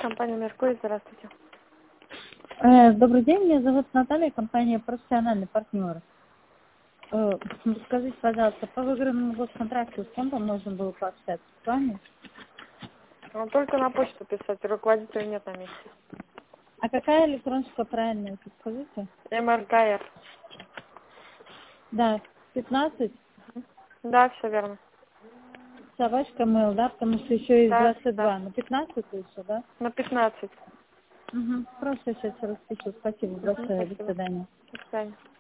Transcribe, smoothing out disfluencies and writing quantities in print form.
компания «Меркурий», здравствуйте. Добрый день, меня зовут Наталья, компания «Профессиональный партнер». Скажите, пожалуйста, по выигранному госконтракту с кем там можно было пообщаться? С вами? Только на почту писать, руководителя нет на месте. А какая электроночка правильная, подскажите? МРКР. Да, 15, Да, все верно. собачка mail, да, потому что еще есть Да, 22, да. на 15 еще, да? На 15. Угу. Просто сейчас распишу. Спасибо большое, до Спасибо. свидания. До свидания.